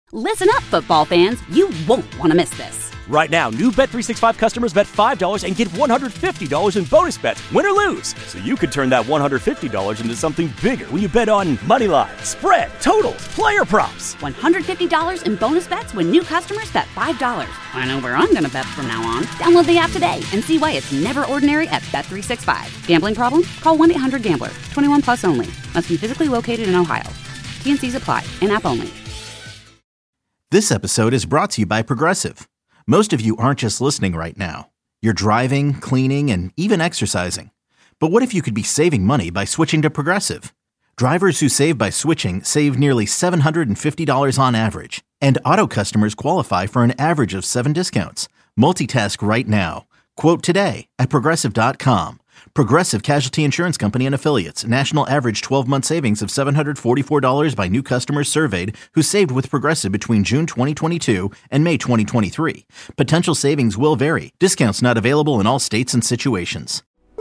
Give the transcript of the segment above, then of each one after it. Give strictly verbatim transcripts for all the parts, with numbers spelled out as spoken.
Listen up, football fans. You won't want to miss this. Right now, new Bet three sixty-five customers bet five dollars and get one hundred fifty dollars in bonus bets, win or lose. So you could turn that one hundred fifty dollars into something bigger when you bet on money line, spread, totals, player props. one hundred fifty dollars in bonus bets when new customers bet five dollars. I know where I'm going to bet from now on. Download the app today and see why it's never ordinary at Bet three sixty-five. Gambling problem? Call one eight hundred gambler. twenty-one plus only. Must be physically located in Ohio. T N Cs apply. In-app only. This episode is brought to you by Progressive. Most of you aren't just listening right now. You're driving, cleaning, and even exercising. But what if you could be saving money by switching to Progressive? Drivers who save by switching save nearly seven hundred fifty dollars on average. And auto customers qualify for an average of seven discounts. Multitask right now. Quote today at Progressive dot com. Progressive Casualty Insurance Company and Affiliates. National average twelve-month savings of seven hundred forty-four dollars by new customers surveyed who saved with Progressive between June twenty twenty-two and May twenty twenty-three. Potential savings will vary. Discounts not available in all states and situations.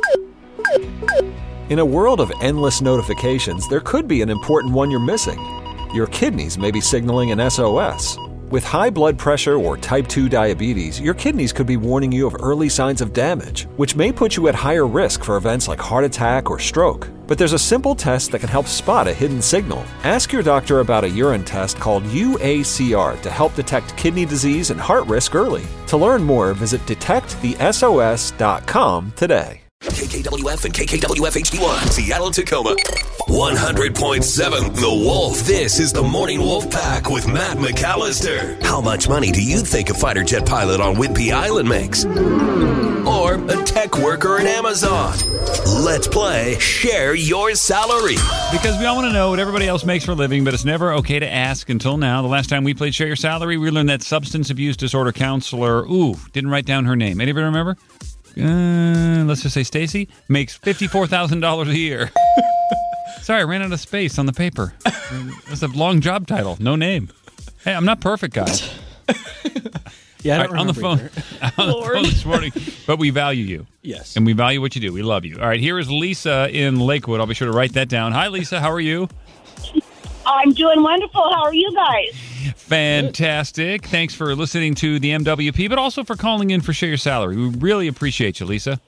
In a world of endless notifications, there could be an important one you're missing. Your kidneys may be signaling an S O S. With high blood pressure or type two diabetes, your kidneys could be warning you of early signs of damage, which may put you at higher risk for events like heart attack or stroke. But there's a simple test that can help spot a hidden signal. Ask your doctor about a urine test called U A C R to help detect kidney disease and heart risk early. To learn more, visit detect the S O S dot com today. K K W F and K K W F H D one, Seattle, Tacoma. one hundred point seven The Wolf. This is the Morning Wolf Pack with Matt McAllister. How much money do you think a fighter jet pilot on Whidbey Island makes? Or a tech worker at Amazon? Let's play Share Your Salary. Because we all want to know what everybody else makes for a living, but it's never okay to ask until now. The last time we played Share Your Salary, we learned that substance abuse disorder counselor, ooh, didn't write down her name. Anybody remember? Uh, let's just say Stacy makes fifty-four thousand dollars a year. Sorry, I ran out of space on the paper. It's a long job title, no name. Hey, I'm not perfect, guys. Yeah, I don't right, on the phone, on the phone this morning. But we value you. Yes, and we value what you do. We love you. All right, here is Lisa in Lakewood. I'll be sure to write that down. Hi, Lisa. How are you? I'm doing wonderful. How are you guys? Fantastic. Thanks for listening to the M W P, but also for calling in for Share Your Salary. We really appreciate you, Lisa.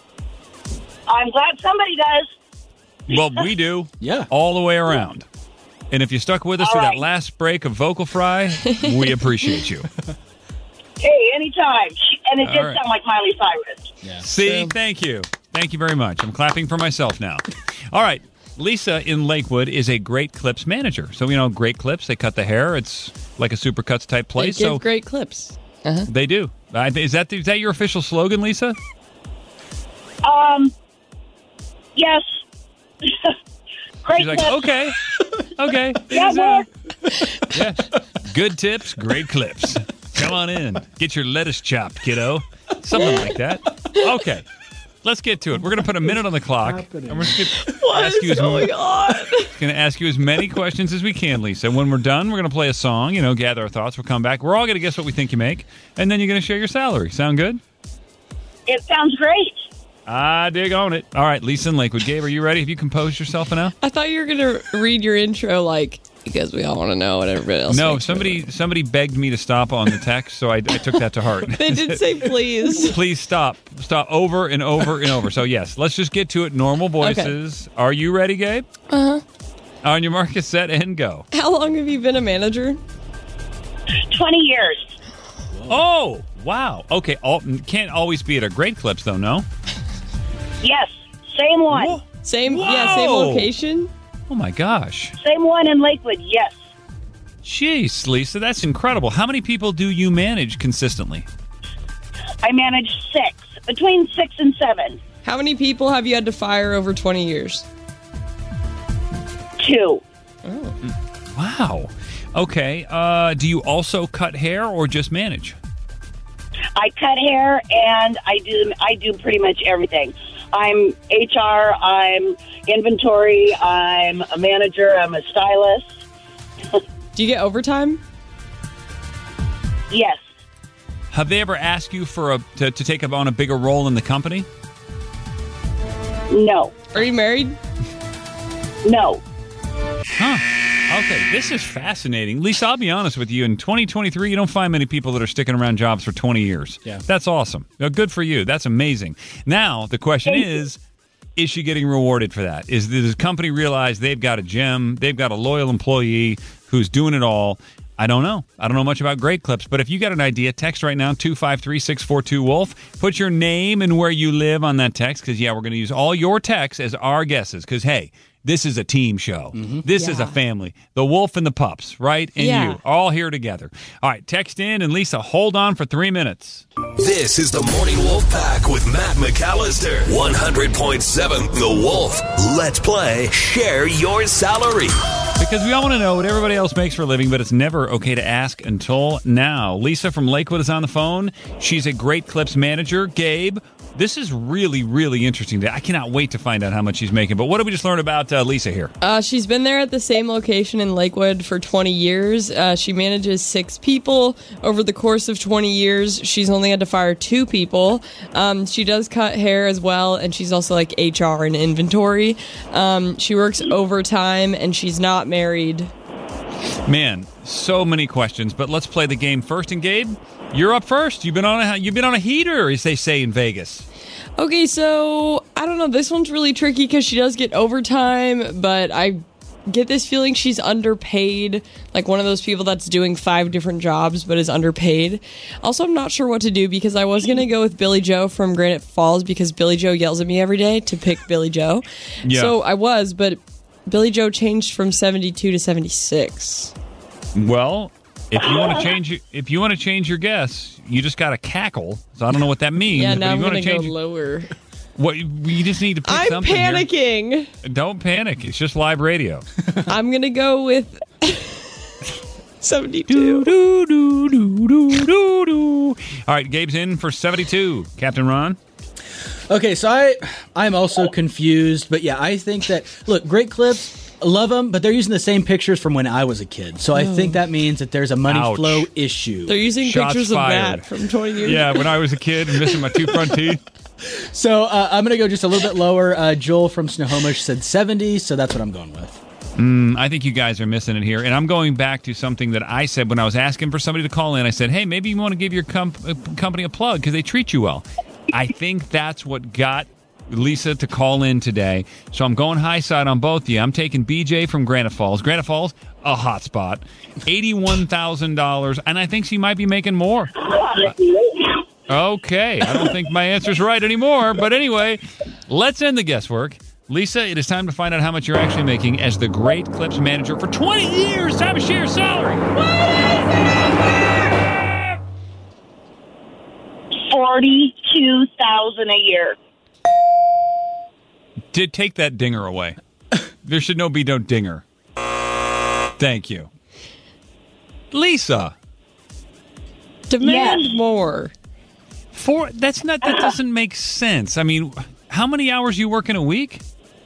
I'm glad somebody does. Well, we do. Yeah. All the way around. And if you stuck with us All through right. that last break of Vocal Fry, we appreciate you. Hey, anytime. And it All did right. sound like Miley Cyrus. Yeah. See, So- thank you. Thank you very much. I'm clapping for myself now. All right. Lisa in Lakewood is a Great Clips manager. So, you know, Great Clips, they cut the hair. It's like a Supercuts type place. They give so great clips. Uh-huh. They do. Uh, is that is that your official slogan, Lisa? Um, yes. Great She's like, clips. okay, okay. Yeah, Is, well. yeah. Good tips, great clips. Come on in. Get your lettuce chopped, kiddo. Something like that. Okay. Let's get to it. We're going to put a minute on the clock. And we're just going to ask you as going on? Going to ask you as many questions as we can, Lisa. When we're done, we're going to play a song, you know, gather our thoughts. We'll come back. We're all going to guess what we think you make. And then you're going to share your salary. Sound good? It sounds great. I dig on it. All right, Lisa in Lakewood. Gabe, are you ready? Have you composed yourself enough? I thought you were going to read your intro like, because we all want to know what everybody else No, makes for a somebody living. somebody begged me to stop on the text, so I, I took that to heart. They did say please. Please stop. Stop over and over and over. So, yes, let's just get to it. Normal voices. Okay. Are you ready, Gabe? Uh-huh. On your mark, get set, and go. How long have you been a manager? twenty years. Oh, wow. Okay, all, can't always be at a Great Clips, though, no? Yes. Same one. Whoa. Same, Whoa. yeah, same location? Oh, my gosh. Same one in Lakewood, yes. Jeez, Lisa, that's incredible. How many people do you manage consistently? I manage six. Between six and seven. How many people have you had to fire over twenty years? Two. Oh. Wow. Okay, uh, do you also cut hair or just manage? I cut hair and I do I do pretty much everything. I'm H R, I'm inventory, I'm a manager, I'm a stylist. Do you get overtime? Yes. Have they ever asked you for a to, to take on a bigger role in the company? No. Are you married? No. Huh. Okay, this is fascinating. Lisa, I'll be honest with you. In twenty twenty-three, you don't find many people that are sticking around jobs for twenty years. Yeah. That's awesome. Now, good for you. That's amazing. Now, the question Thank is, is she getting rewarded for that? Is does the company realize they've got a gem, they've got a loyal employee who's doing it all? I don't know. I don't know much about Great Clips, but if you got an idea, text right now, two five three, six four two, WOLF. Put your name and where you live on that text, because, yeah, we're going to use all your texts as our guesses, because, hey, this is a team show. Mm-hmm. This yeah. is a family. The Wolf and the Pups, right? And yeah. you, all here together. All right, text in, and Lisa, hold on for three minutes. This is the Morning Wolf Pack with Matt McAllister. one hundred point seven The Wolf. Let's play Share Your Salary. Because we all want to know what everybody else makes for a living, but it's never okay to ask until now. Lisa from Lakewood is on the phone. She's a Great Clips manager. Gabe, this is really, really interesting. I cannot wait to find out how much she's making. But what did we just learn about uh, Lisa here? Uh, she's been there at the same location in Lakewood for twenty years. Uh, she manages six people. Over the course of twenty years, she's only had to fire two people. Um, she does cut hair as well, and she's also like H R and inventory. Um, she works overtime, and she's not married. Man, so many questions, but let's play the game first. And Gabe, you're up first. You've been on a you've been on a heater, as they say in Vegas. Okay, so I don't know. This one's really tricky because she does get overtime, but I get this feeling she's underpaid, like one of those people that's doing five different jobs but is underpaid. Also, I'm not sure what to do because I was going to go with Billy Joe from Granite Falls because Billy Joe yells at me every day to pick Billy Joe. Yeah. So I was, but Billy Joe changed from seventy-two to seventy-six. Well, if you want to change, if you want to change your guess, you just got to cackle. So I don't know what that means. Yeah, now but I'm you going to go change, lower. What you just need to pick I'm something. panicking. Here. Don't panic. It's just live radio. I'm going to go with seventy-two. Do, do, do, do, do, do, do. All right, Gabe's in for seventy-two. Captain Ron? Okay, so I, I'm also confused, but yeah, I think that, look, Great Clips, love them, but they're using the same pictures from when I was a kid. So I think that means that there's a money Ouch. flow issue. They're using Shots pictures fired. of Matt from twenty years Yeah, ago. when I was a kid and missing my two front teeth. So uh, I'm going to go just a little bit lower. Uh, Joel from Snohomish said seventy, so that's what I'm going with. Mm, I think you guys are missing it here. And I'm going back to something that I said when I was asking for somebody to call in. I said, hey, maybe you want to give your comp- uh, company a plug because they treat you well. I think that's what got Lisa to call in today. So I'm going high side on both of you. I'm taking B J from Granite Falls. Granite Falls, a hot spot. eighty-one thousand dollars, and I think she might be making more. Okay, I don't think my answer's right anymore. But anyway, let's end the guesswork. Lisa, it is time to find out how much you're actually making as the Great Clips manager for twenty years. Time to share your salary. forty-two thousand dollars a year. Did take that dinger away. There should no be no dinger. Thank you. Lisa. Demand Yes. more. For that's not that doesn't make sense. I mean, how many hours you work in a week?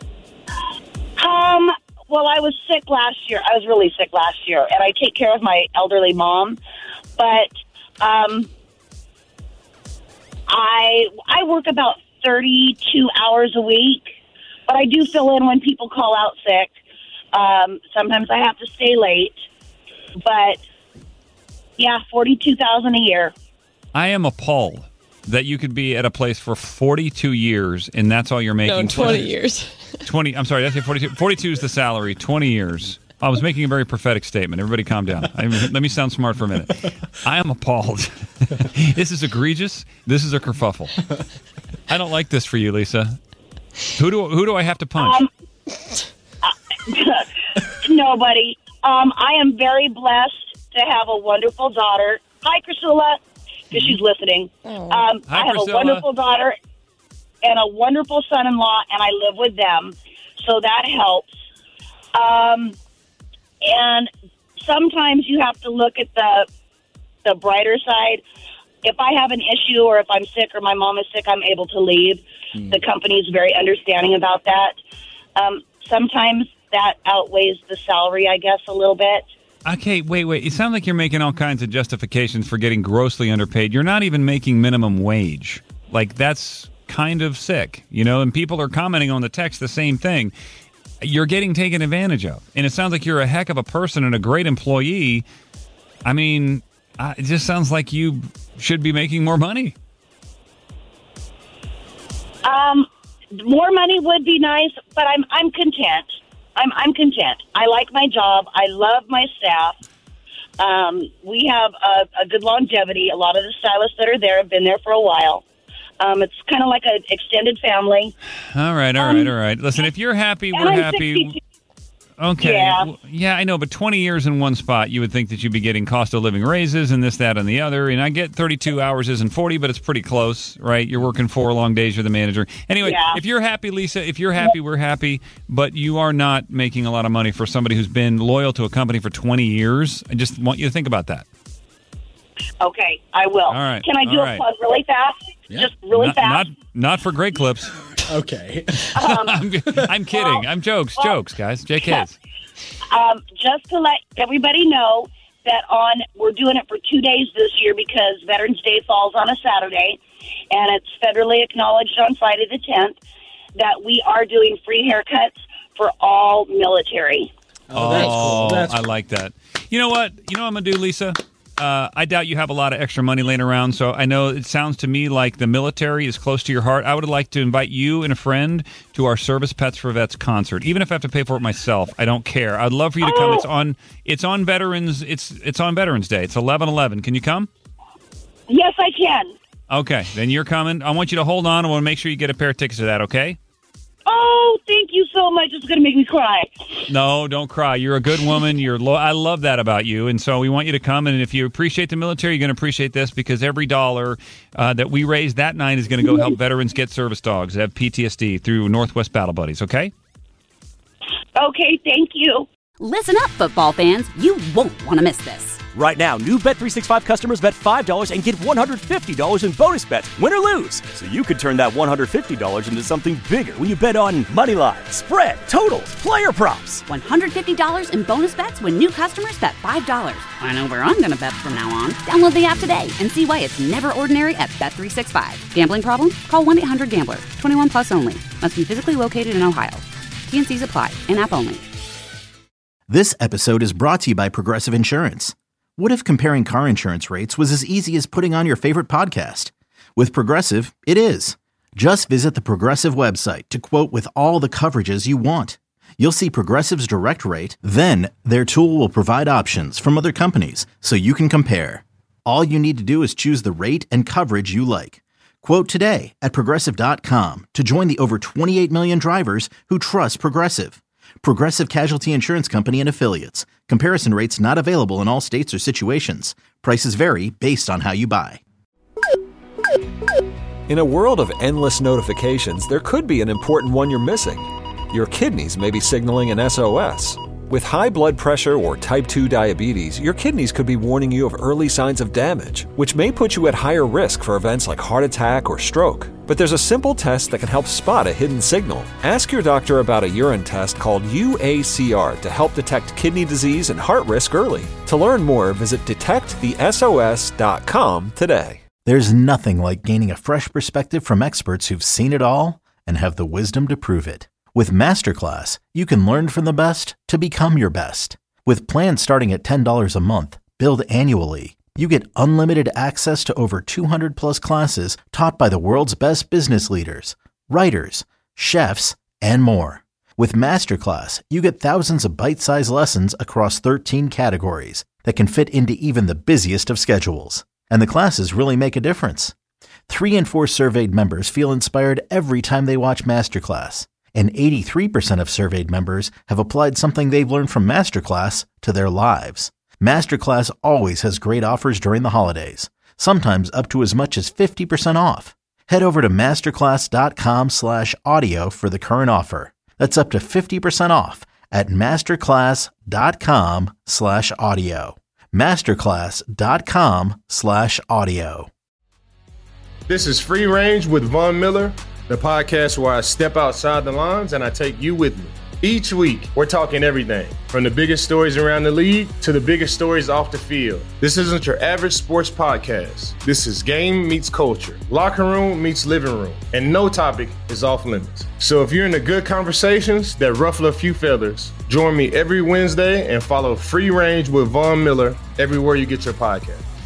Um, well, I was sick last year. I was really sick last year, and I take care of my elderly mom. But um, I I work about thirty-two hours a week, but I do fill in when people call out sick. Um, sometimes I have to stay late, but yeah, forty-two thousand a year. I am appalled that you could be at a place for forty-two years and that's all you're making. No, twenty years. twenty. I'm sorry, did I say forty-two? forty-two is the salary. twenty years. I was making a very prophetic statement. Everybody calm down. I, let me sound smart for a minute. I am appalled. This is egregious. This is a kerfuffle. I don't like this for you, Lisa. Who do who do I have to punch? Um, uh, nobody. Um, I am very blessed to have a wonderful daughter. Hi, Chrysula, because she's listening. Um, Hi, I have Priscilla. a wonderful daughter and a wonderful son-in-law, and I live with them, so that helps. Um, and sometimes you have to look at the the brighter side. If I have an issue or if I'm sick or my mom is sick, I'm able to leave. Mm. The company is very understanding about that. Um, sometimes that outweighs the salary, I guess, a little bit. Okay, wait, wait. It sounds like you're making all kinds of justifications for getting grossly underpaid. You're not even making minimum wage. Like, that's kind of sick, you know? And people are commenting on the text the same thing. you're getting taken advantage of. And it sounds like you're a heck of a person and a great employee. I mean, uh, it just sounds like you should be making more money. Um, more money would be nice, but I'm I'm content. I'm I'm content. I like my job. I love my staff. Um, we have a, a good longevity. A lot of the stylists that are there have been there for a while. Um, it's kind of like an extended family. All right, all um, right, all right. Listen, if you're happy, and we're I'm happy. sixty-two. Okay. Yeah. Well, yeah, I know, but twenty years in one spot, you would think that you'd be getting cost of living raises and this, that, and the other. And I get thirty-two hours isn't forty, but it's pretty close, right? You're working four long days, you're the manager. Anyway, Yeah. if you're happy, Lisa, if you're happy, we're happy, but you are not making a lot of money for somebody who's been loyal to a company for twenty years. I just want you to think about that. Okay, I will. All right, Can I do all a right. plug really fast? Yeah. Just really not, fast? Not, not for Great Clips. Okay. Um, I'm, I'm kidding. I'm jokes, well, jokes, guys. J Ks. Um, just to let everybody know that on we're doing it for two days this year because Veterans Day falls on a Saturday, and it's federally acknowledged on Friday the tenth. That we are doing free haircuts for all military. Oh, that's cool. That's I cool. like that. You know what? You know what I'm going to do, Lisa? Uh, I doubt you have a lot of extra money laying around, so I know it sounds to me like the military is close to your heart. I would like to invite you and a friend to our Service Pets for Vets concert. Even if I have to pay for it myself, I don't care. I'd love for you to come. Oh. It's on It's on Veterans It's it's on Veterans Day. It's eleven eleven. Can you come? Yes, I can. Okay, then you're coming. I want you to hold on. I want to make sure you get a pair of tickets to that, okay? Oh, thank you so much. It's going to make me cry. No, don't cry. You're a good woman. You're lo- I love that about you. And so we want you to come. And if you appreciate the military, you're going to appreciate this because every dollar uh, that we raise that night is going to go help veterans get service dogs that have P T S D through Northwest Battle Buddies, okay? Okay, thank you. Listen up, football fans. You won't want to miss this. Right now, new Bet three sixty-five customers bet five dollars and get one hundred fifty dollars in bonus bets, win or lose. So you could turn that one hundred fifty dollars into something bigger when you bet on money line, spread, totals, player props. one hundred fifty dollars in bonus bets when new customers bet five dollars. I know where I'm going to bet from now on. Download the app today and see why it's never ordinary at Bet three sixty-five. Gambling problem? Call one eight hundred gambler. twenty-one plus only. Must be physically located in Ohio. T and C's apply. In-app only. This episode is brought to you by Progressive Insurance. What if comparing car insurance rates was as easy as putting on your favorite podcast? With Progressive, it is. Just visit the Progressive website to quote with all the coverages you want. You'll see Progressive's direct rate, then their tool will provide options from other companies so you can compare. All you need to do is choose the rate and coverage you like. Quote today at Progressive dot com to join the over twenty-eight million drivers who trust Progressive. Progressive Casualty Insurance Company and Affiliates. Comparison rates not available in all states or situations. Prices vary based on how you buy. In a world of endless notifications, there could be an important one you're missing. Your kidneys may be signaling an S O S. With high blood pressure or type two diabetes, your kidneys could be warning you of early signs of damage, which may put you at higher risk for events like heart attack or stroke. But there's a simple test that can help spot a hidden signal. Ask your doctor about a urine test called U A C R to help detect kidney disease and heart risk early. To learn more, visit detect the S O S dot com today. There's nothing like gaining a fresh perspective from experts who've seen it all and have the wisdom to prove it. With Masterclass, you can learn from the best to become your best. With plans starting at ten dollars a month, billed annually, you get unlimited access to over two hundred plus classes taught by the world's best business leaders, writers, chefs, and more. With Masterclass, you get thousands of bite-sized lessons across thirteen categories that can fit into even the busiest of schedules. And the classes really make a difference. Three in four surveyed members feel inspired every time they watch Masterclass. And eighty-three percent of surveyed members have applied something they've learned from Masterclass to their lives. Masterclass always has great offers during the holidays, sometimes up to as much as fifty percent off. Head over to masterclass.com slash audio for the current offer. That's up to fifty percent off at masterclass.com slash audio. Masterclass.com slash audio. This is Free Range with Von Miller, the podcast where I step outside the lines and I take you with me. Each week, we're talking everything from the biggest stories around the league to the biggest stories off the field. This isn't your average sports podcast. This is game meets culture, locker room meets living room, and no topic is off limits. So if you're into good conversations that ruffle a few feathers, join me every Wednesday and follow Free Range with Von Miller everywhere you get your podcast.